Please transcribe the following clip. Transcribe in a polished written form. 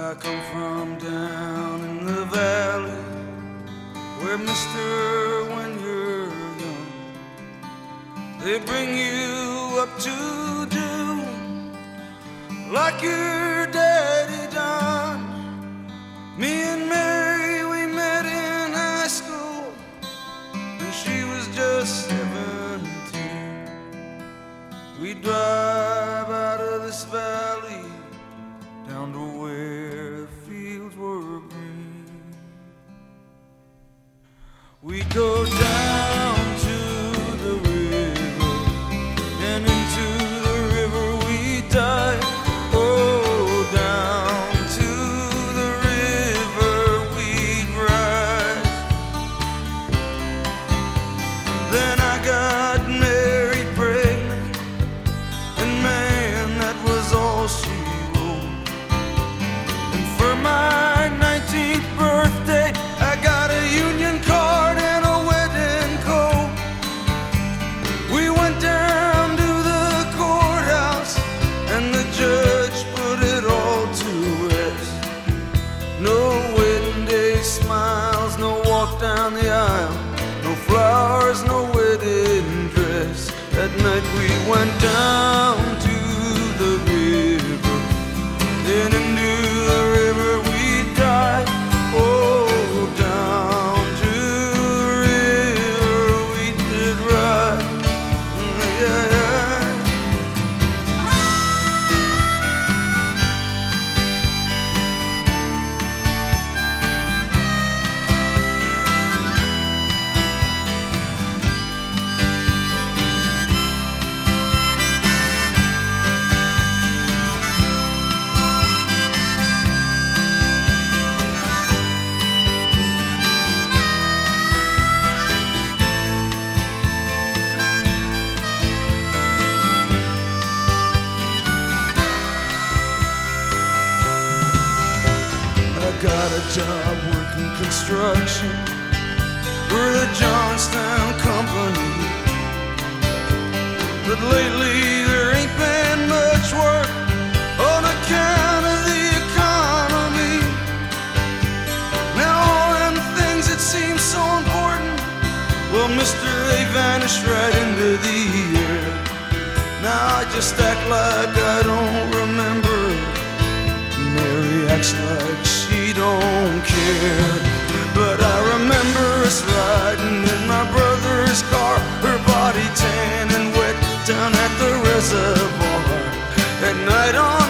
I come from down in the valley, where mister, when you're young, they bring you up to do like your daddy done. Me and Mary, we met in high school, and she was just 17. We drive out of this valley down to where the fields were green. We go down to the river, and into the river we dive. Oh, down to the river we'd ride. Then I got married, pregnant, and man, that was all she wrote. And for my 19th birthday, I got a union card and a wedding coat. We went down to the courthouse, and the judge put it all to rest. No wedding day smiles, no walk down the aisle, no flowers, no wedding dress. That night we went down to the river, then into the river we dive. Oh, down to the river we did ride. Yeah, yeah. Got a job working construction for the Johnstown Company, but lately there ain't been much work on account of the economy. Now all them things that seem so important, well, mister, they vanished right into the air. Now I just act like I don't remember. Mary acts like she don't care. But I remember us riding in my brother's car, her body tan and wet down at the reservoir. At night on